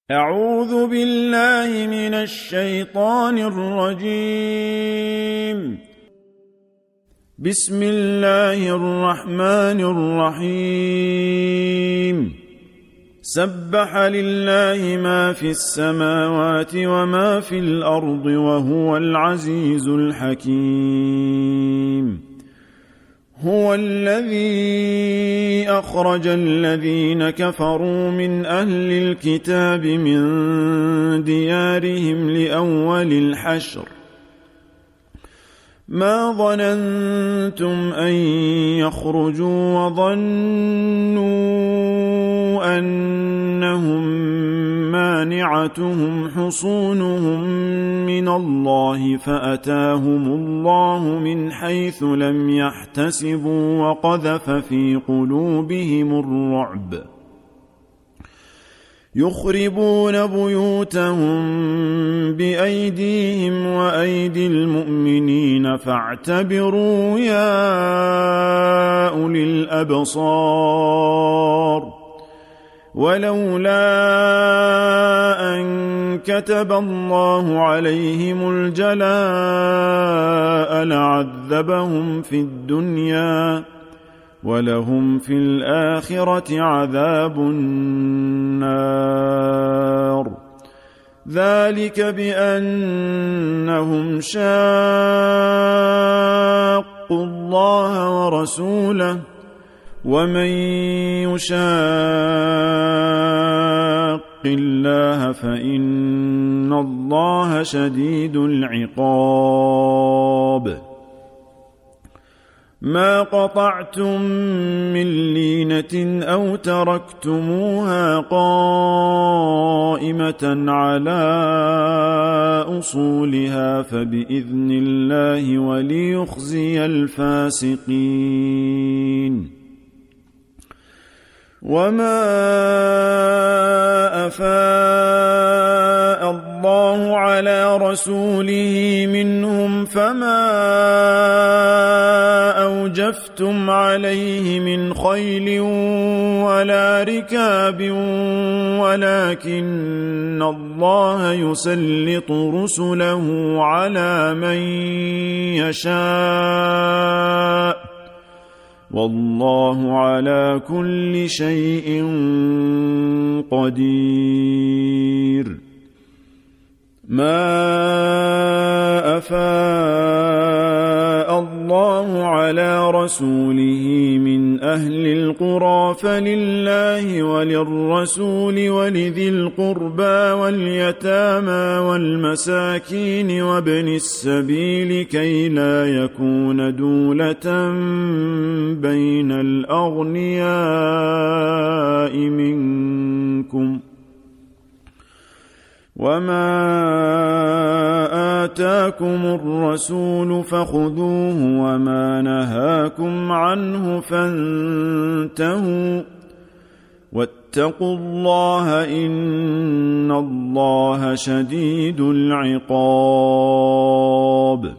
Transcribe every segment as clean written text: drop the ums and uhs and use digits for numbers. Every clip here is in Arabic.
أعوذ بالله من الشيطان الرجيم. بسم الله الرحمن الرحيم. سبح لله ما في السماوات وما في الأرض وهو العزيز الحكيم. هو الذي أخرج الذين كفروا من أهل الكتاب من ديارهم لأول الحشر ما ظننتم أن يخرجوا وظنوا أنهم مانعتهم حصونهم من الله فأتاهم الله من حيث لم يحتسبوا وقذف في قلوبهم الرعب يخربون بيوتهم بأيديهم وأيدي المؤمنين فاعتبروا يا أولي الأبصار. ولولا أن كتب الله عليهم الجلاء لعذبهم في الدنيا ولهم في الآخرة عذاب النار. ذلك بأنهم شاقوا الله ورسوله ومن يشاق الله فإن الله شديد العقاب. ما قطعتم من لينة أو تركتموها قائمة على أصولها فبإذن الله وليخزي الفاسقين. وما أفاء الله على رسوله منهم فما أوجفتم عليه من خيل ولا ركاب ولكن الله يسلط رسله على من يشاء والله على كل شيء قدير. ما أفاء الله على رسوله من أهل القرى فلله وللرسول ولذي القربى واليتامى والمساكين وابن السبيل كي لا يكون دولة بين الأغنياء منكم. وما آتاكم الرسول فخذوه وما نهاكم عنه فانتهوا واتقوا الله إن الله شديد العقاب.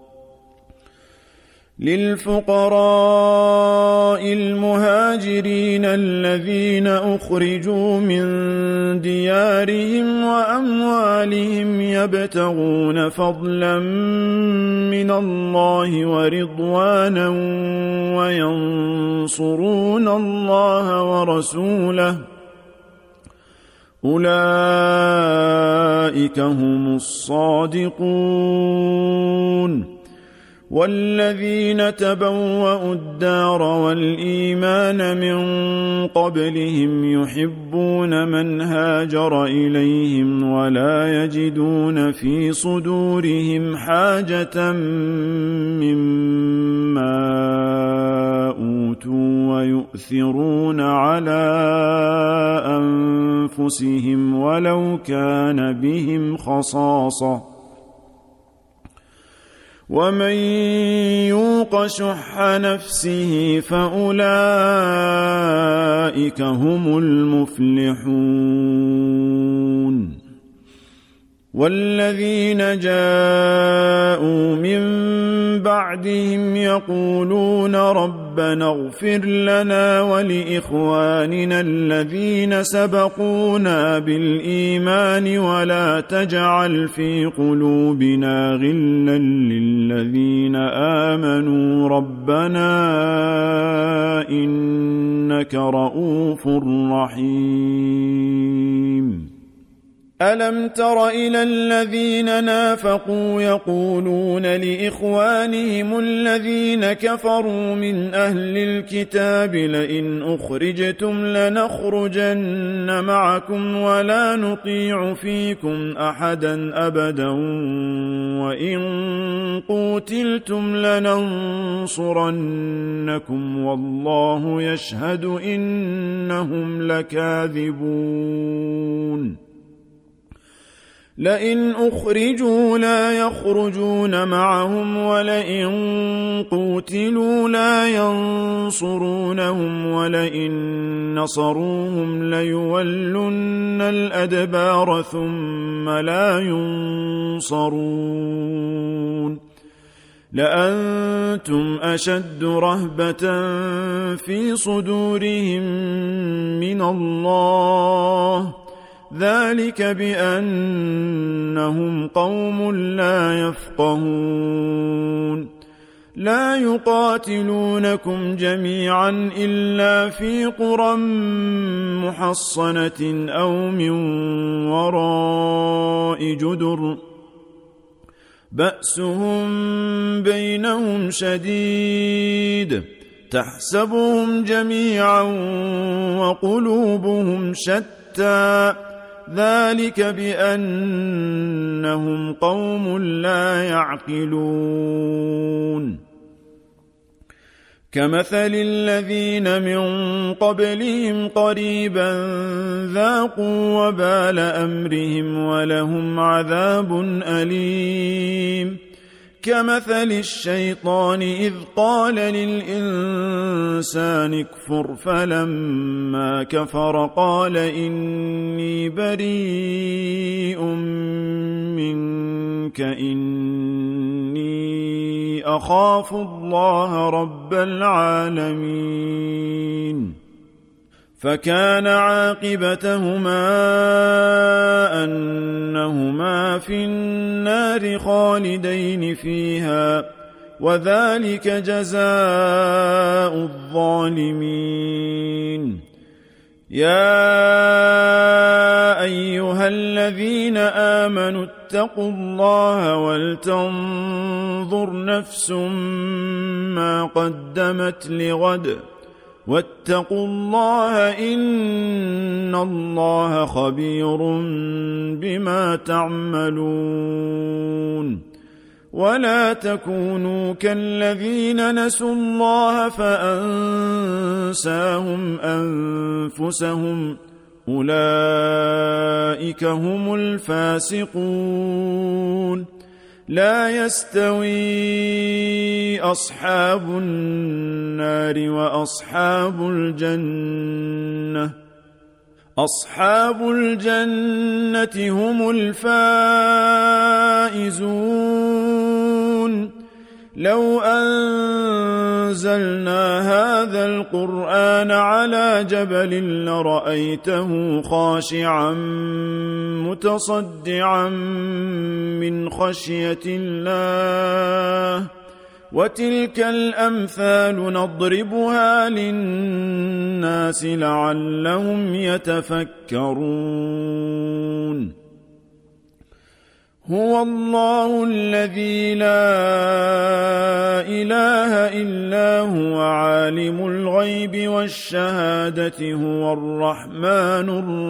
للفقراء المهاجرين الذين أخرجوا من ديارهم وأموالهم يبتغون فضلا من الله ورضوانا وينصرون الله ورسوله أولئك هم الصادقون. والذين تبوأوا الدار والإيمان من قبلهم يحبون من هاجر إليهم ولا يجدون في صدورهم حاجة مما أوتوا ويؤثرون على أنفسهم ولو كان بهم خصاصة ومن يوق شح نفسه فأولئك هم المفلحون. والذين جاءوا من بعدهم يقولون ربنا اغفر لنا ولإخواننا الذين سبقونا بالإيمان ولا تجعل في قلوبنا غلا للذين آمنوا ربنا إنك رؤوف رحيم. ألم تر إلى الذين نافقوا يقولون لإخوانهم الذين كفروا من أهل الكتاب لئن أخرجتم لنخرجن معكم ولا نطيع فيكم أحدا أبدا وإن قوتلتم لننصرنكم والله يشهد إنهم لكاذبون. لئن أخرجوا لا يخرجون معهم ولئن قوتلوا لا ينصرونهم ولئن نصروهم ليولن الأدبار ثم لا ينصرون. لأنتم أشد رهبة في صدورهم من الله ذلك بأنهم قوم لا يفقهون. لا يقاتلونكم جميعا إلا في قرى محصنة أو من وراء جدر بأسهم بينهم شديد تحسبهم جميعا وقلوبهم شتى ذلك بأنهم قوم لا يعقلون. كمثل الذين من قبلهم قريبا ذاقوا وبال أمرهم ولهم عذاب أليم. كمثل الشيطان إذ قال للإنسان اكفر فلما كفر قال إني بريء منك إني أخاف الله رب العالمين. فكان عاقبتهما أنهما في النار خالدين فيها وذلك جزاء الظالمين. يا أيها الذين آمنوا اتقوا الله ولتنظر نفس ما قدمت لغد واتقوا الله إن الله خبير بما تعملون. ولا تكونوا كالذين نسوا الله فأنساهم أنفسهم أولئك هم الفاسقون. لا يستوي أصحاب النار وأصحاب الجنة أصحاب الجنة هم الفائزون. لو أنزلنا هذا القرآن على جبل لرأيته خاشعا متصدعا من خشية الله. وتلك الأمثال نضربها للناس لعلهم يتفكرون. هو الله الذي لا إله إلا هو عالم الغيب والشهادة هو الرحمن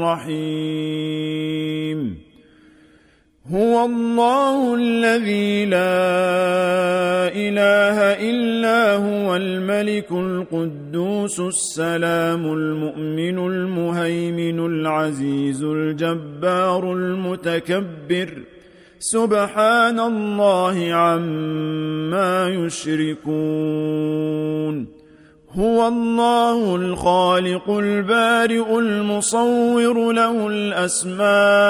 الرحيم. هو الله الذي لا إله إلا هو الملك القدوس السلام المؤمن المهيمن العزيز الجبار المتكبر سبحان الله عما يشركون. هو الله الخالق البارئ المصور له الأسماء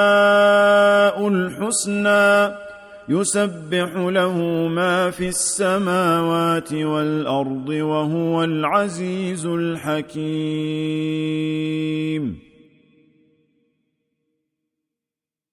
الحسنى يسبح له ما في السماوات والأرض وهو العزيز الحكيم